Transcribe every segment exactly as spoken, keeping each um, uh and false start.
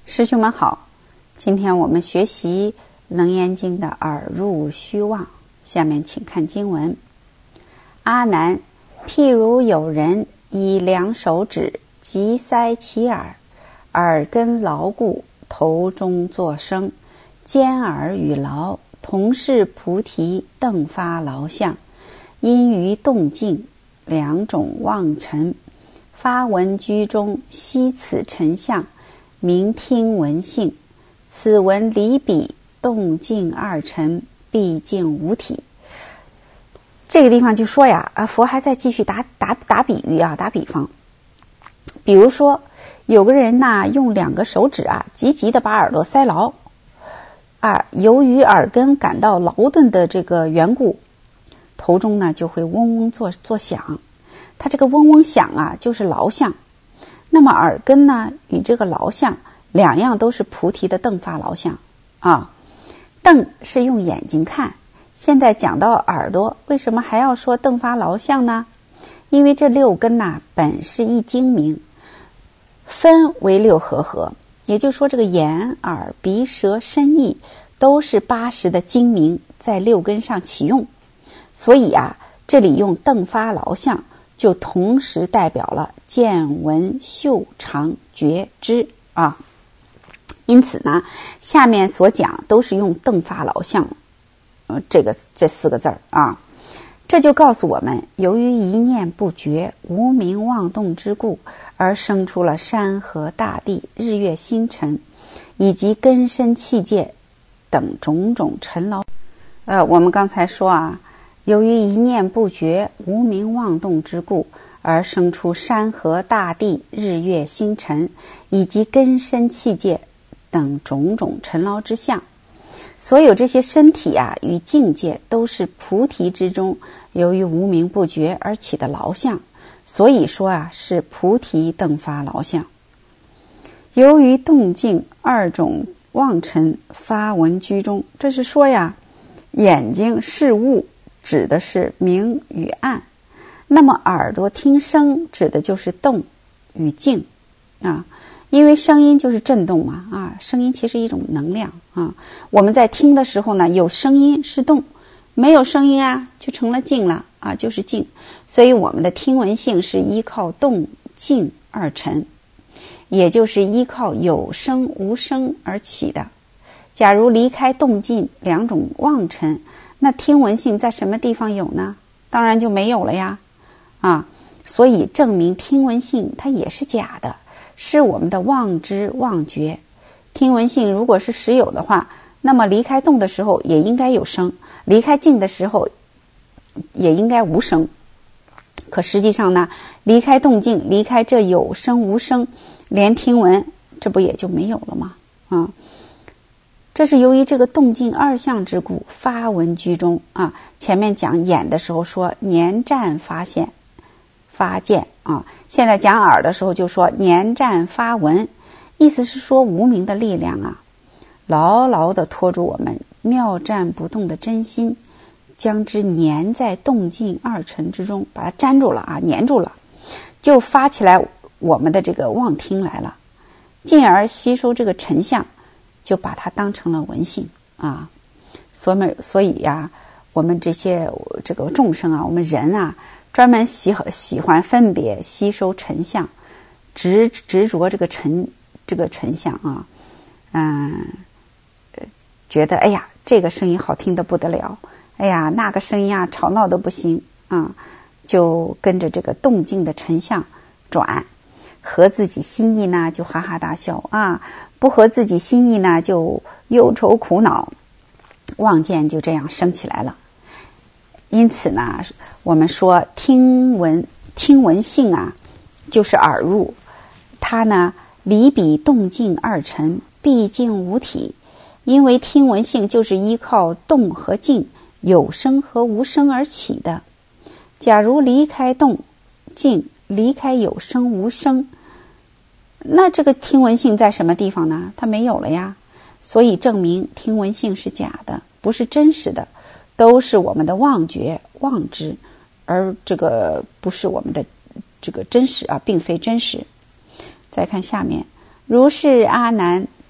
师兄们好，今天我们学习《楞严经》的耳入虚妄。下面请看经文：阿难，譬如有人以两手指击塞其耳，耳根牢固，头中作声，尖耳与劳，同是菩提邓发劳相，因于动静两种妄尘，发闻居中，悉此尘相，名听闻性。此闻离彼动静二尘，毕竟无体。这个地方就说呀，啊，佛还在继续打打打比喻啊，打比方。比如说，有个人呢，用两个手指啊，急急的把耳朵塞牢，啊，由于耳根感到劳顿的这个缘故，头中呢就会嗡嗡作作响。它这个嗡嗡响啊，就是劳相。那么耳根呢，与这个劳相两样都是菩提的邓发劳相啊。瞪是用眼睛看，现在讲到耳朵，为什么还要说邓发劳相呢？因为这六根呐、啊，本是一精明，分为六合合，也就是说，这个眼、耳、鼻、舌、身、意都是八识的精明，在六根上起用。所以啊，这里用邓发劳相，就同时代表了见、闻、嗅、尝、觉、知啊。因此呢，下面所讲都是用邓发劳相，呃，这个这四个字儿啊。这就告诉我们，由于一念不绝、无明妄动之故，而生出了山河大地、日月星辰，以及根身器界等种种尘劳。呃，我们刚才说啊，由于一念不绝、无明妄动之故，而生出山河大地、日月星辰，以及根身器界等种种尘劳之相。所有这些身体啊与境界都是菩提之中由于无明不觉而起的劳相，所以说啊是菩提邓发劳相。由于动静二种妄尘发闻居中，这是说呀，眼睛视物指的是明与暗，那么耳朵听声指的就是动与静啊。因为声音就是震动嘛，啊，声音其实一种能量啊。我们在听的时候呢，有声音是动，没有声音啊，就成了静了啊，就是静。所以我们的听闻性是依靠动静二尘，也就是依靠有声无声而起的。假如离开动静两种妄尘，那听闻性在什么地方有呢？当然就没有了呀，啊，所以证明听闻性它也是假的。是我们的妄知妄觉。听闻性如果是实有的话，那么离开动的时候也应该有声，离开静的时候也应该无声。可实际上呢，离开动静，离开这有声无声，连听闻这不也就没有了吗？啊，这是由于这个动静二相之故，发闻居中啊。前面讲眼的时候说年战发现发见啊，现在讲耳的时候就说年战发闻，意思是说无明的力量啊，牢牢地拖住我们妙战不动的真心，将之粘在动静二尘之中，把它粘住了啊，粘住了，就发起来我们的这个妄听来了，进而吸收这个尘相，就把它当成了闻性啊。所以所以呀、啊，我们这些这个众生啊，我们人啊，专门喜喜欢分别吸收尘相，执执着这个尘这个尘相啊，嗯，觉得哎呀这个声音好听得不得了，哎呀那个声音啊吵闹得不行啊，就跟着这个动静的尘相转，合自己心意呢就哈哈大笑啊，不合自己心意呢就忧愁苦恼，妄见就这样升起来了。因此呢，我们说听闻听闻性啊，就是耳入，它呢离彼动静二尘，毕竟无体。因为听闻性就是依靠动和静、有声和无声而起的。假如离开动静，离开有声无声，那这个听闻性在什么地方呢？它没有了呀。所以证明听闻性是假的，不是真实的。都是我们的妄觉妄知，而这个不是我们的这个真实啊，并非真实。再看下面，如是阿难，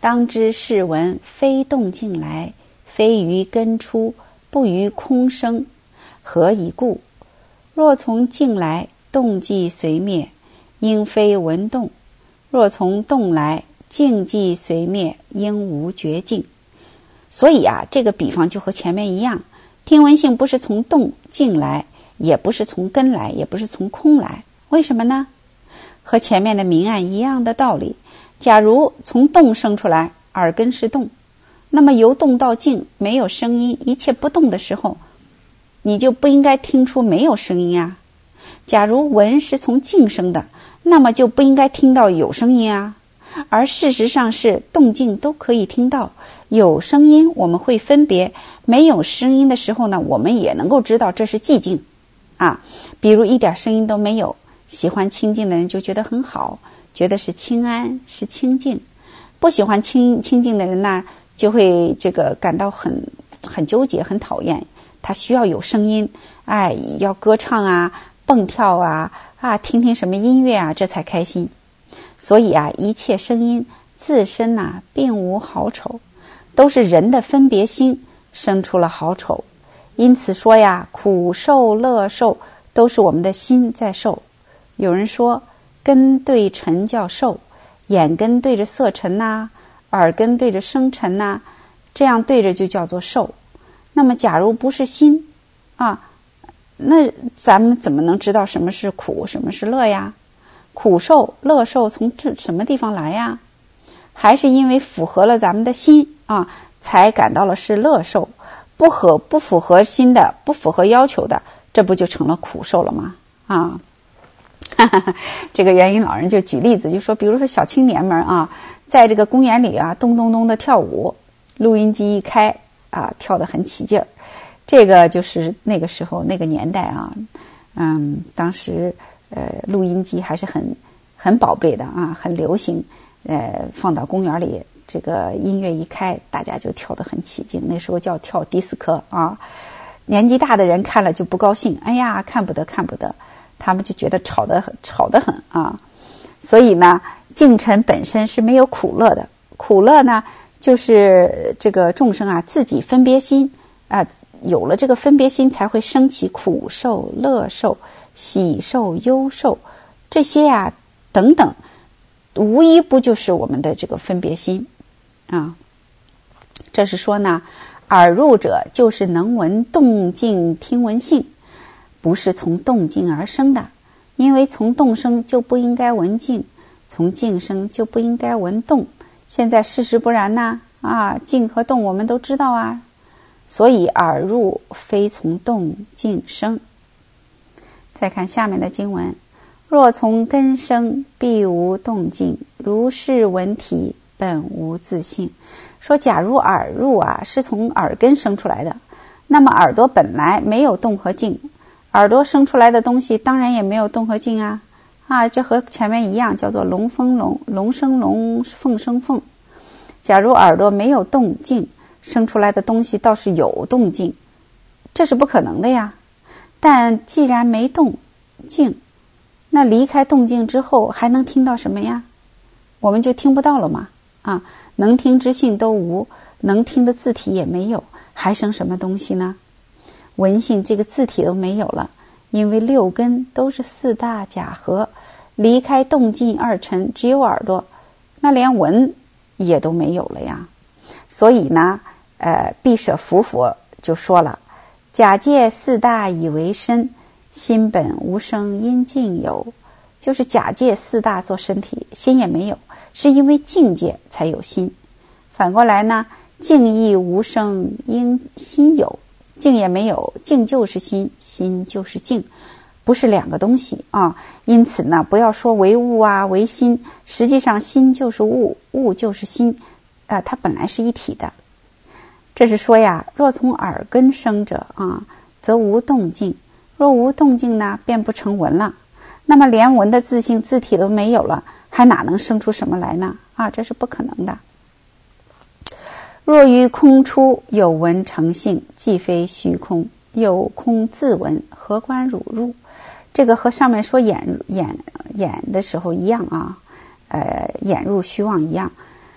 当知是闻非动静来，非于根出，不于空生。何以故？若从静来，动即随灭，应非闻动；若从动来，静即随灭，应无觉静。所以啊，这个比方就和前面一样，听闻性不是从动静来，也不是从根来，也不是从空来。为什么呢？和前面的明暗一样的道理。假如从动生出来，耳根是动，那么由动到静没有声音，一切不动的时候，你就不应该听出没有声音啊。假如闻是从静生的，那么就不应该听到有声音啊。而事实上是动静都可以听到，有声音我们会分别，没有声音的时候呢，我们也能够知道这是寂静啊。比如一点声音都没有，喜欢清静的人就觉得很好，觉得是清安，是清静。不喜欢清清静的人呢，就会这个感到很很纠结，很讨厌。他需要有声音，哎，要歌唱啊，蹦跳啊，啊，听听什么音乐啊，这才开心。所以啊，一切声音自身呐、啊，并无好丑，都是人的分别心生出了好丑。因此说呀，苦受乐受都是我们的心在受。有人说根对尘叫受，眼根对着色尘呐、啊，耳根对着声尘呐、啊，这样对着就叫做受。那么假如不是心啊，那咱们怎么能知道什么是苦，什么是乐呀？苦受乐受从这什么地方来呀？还是因为符合了咱们的心啊，才感到了是乐受。不合不符合心的，不符合要求的，这不就成了苦受了吗？啊，这个元音老人就举例子，就说比如说小青年们啊，在这个公园里啊，咚咚咚的跳舞，录音机一开啊，跳得很起劲儿。这个就是那个时候那个年代啊，嗯，当时呃录音机还是很很宝贝的啊，很流行，呃，放到公园里，这个音乐一开，大家就跳得很起劲。那时候叫跳迪斯科啊，年纪大的人看了就不高兴，哎呀，看不得看不得，他们就觉得吵得很吵得很啊。所以呢，静尘本身是没有苦乐的，苦乐呢就是这个众生啊自己分别心啊。有了这个分别心，才会升起苦受、乐受、喜受、忧受这些啊等等，无一不就是我们的这个分别心啊。这是说呢，耳入者就是能闻动静听闻性，不是从动静而生的，因为从动生就不应该闻静，从静生就不应该闻动。现在事实不然呐，啊，静和动我们都知道啊。所以耳入非从动静生。再看下面的经文，若从根生，必无动静，如是闻体，本无自性。说假如耳入啊是从耳根生出来的，那么耳朵本来没有动和静，耳朵生出来的东西当然也没有动和静啊啊，这和前面一样，叫做龙生龙，龙生龙，凤生凤。假如耳朵没有动静，生出来的东西倒是有动静，这是不可能的呀。但既然没动静，那离开动静之后还能听到什么呀？我们就听不到了嘛。啊，能听之性都无，能听的字体也没有，还剩什么东西呢？闻性这个字体都没有了，因为六根都是四大假合，离开动静二尘，只有耳朵，那连闻也都没有了呀。所以呢呃，必舍伏佛就说了，假借四大以为身，心本无生，因境有。就是假借四大做身体，心也没有，是因为境界才有心。反过来呢，境亦无生，因心有。境也没有，境就是心，心就是境，不是两个东西啊。因此呢，不要说为物啊，为心，实际上心就是物，物就是心，呃，它本来是一体的。这是说呀，若从耳根生者啊，则无动静；若无动静呢，便不成闻了。那么连闻的自性自体都没有了，还哪能生出什么来呢？啊，这是不可能的。若于空出有闻成性，既非虚空，有空自闻，何关汝入？这个和上面说眼眼眼的时候一样啊，呃，眼入虚妄一样。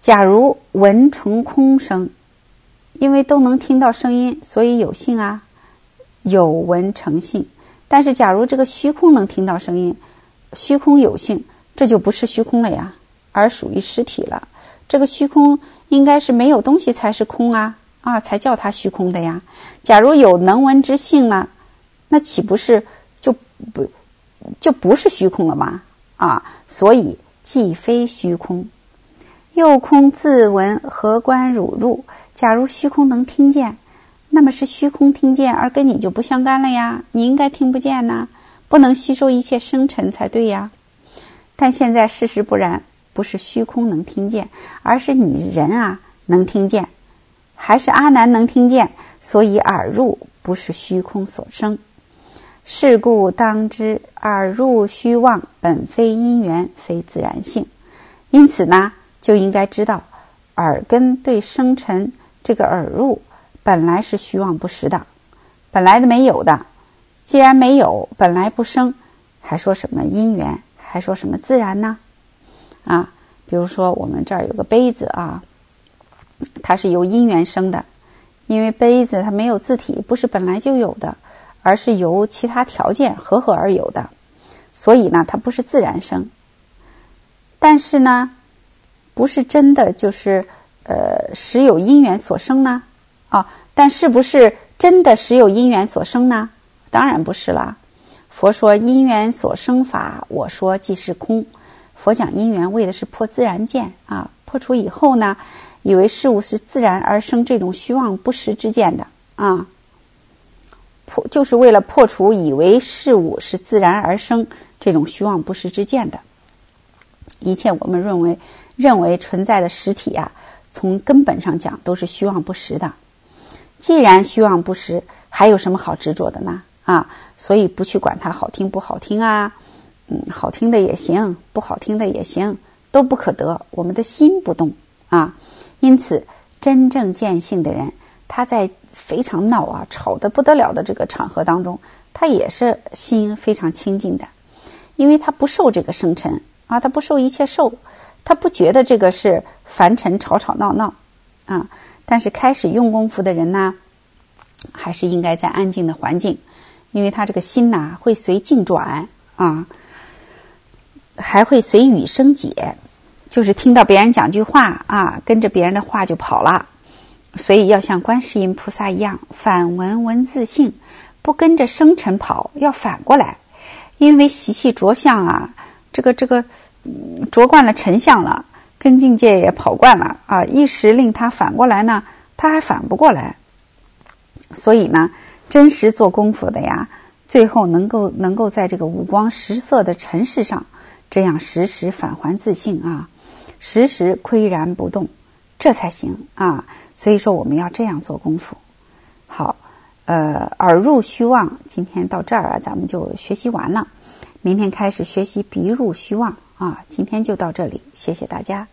假如闻成空声，因为都能听到声音，所以有性啊，有闻成性。但是假如这个虚空能听到声音，虚空有性，这就不是虚空了呀，而属于实体了。这个虚空应该是没有东西才是空啊，啊，才叫它虚空的呀。假如有能闻之性了，那岂不是就不就不是虚空了吗？啊，所以既非虚空。又空自闻，何关汝入？假如虚空能听见，那么是虚空听见，而跟你就不相干了呀，你应该听不见呢，不能吸收一切声尘才对呀。但现在事实不然，不是虚空能听见，而是你人啊能听见，还是阿难能听见，所以耳入不是虚空所生。是故当知，耳入虚妄，本非因缘，非自然性。因此呢，就应该知道耳根对声尘这个耳入本来是虚妄不实的，本来的没有的。既然没有，本来不生，还说什么因缘，还说什么自然呢？啊，比如说我们这儿有个杯子啊，它是由因缘生的，因为杯子它没有自体，不是本来就有的，而是由其他条件合合而有的，所以呢它不是自然生。但是呢不是真的就是呃实有因缘所生呢？啊，但是不是真的实有因缘所生呢？当然不是啦。佛说因缘所生法，我说即是空。佛讲因缘为的是破自然见啊，破除以后呢，以为事物是自然而生这种虚妄不实之见的啊，破就是为了破除以为事物是自然而生这种虚妄不实之见的。一切我们认为认为存在的实体啊，从根本上讲都是虚妄不实的。既然虚妄不实，还有什么好执着的呢？啊，所以不去管它好听不好听啊，嗯，好听的也行，不好听的也行，都不可得。我们的心不动啊，因此真正见性的人，他在非常闹啊、吵得不得了的这个场合当中，他也是心非常清净的，因为他不受这个生尘啊，他不受一切受，他不觉得这个是凡尘吵吵闹闹啊。但是开始用功夫的人呢，还是应该在安静的环境，因为他这个心呐、啊、会随境转啊，还会随语生解，就是听到别人讲句话啊，跟着别人的话就跑了。所以要像观世音菩萨一样，反闻闻自性，不跟着生尘跑，要反过来。因为习气着相啊，这个这个、嗯、着惯了尘相了，跟境界也跑惯了啊，一时令他反过来呢，他还反不过来。所以呢，真实做功夫的呀，最后能够能够在这个五光十色的尘世上，这样时时返还自性啊，时时岿然不动，这才行啊。所以说我们要这样做功夫。好，呃，耳入虚妄，今天到这儿啊，咱们就学习完了。明天开始学习鼻入虚妄啊，今天就到这里，谢谢大家。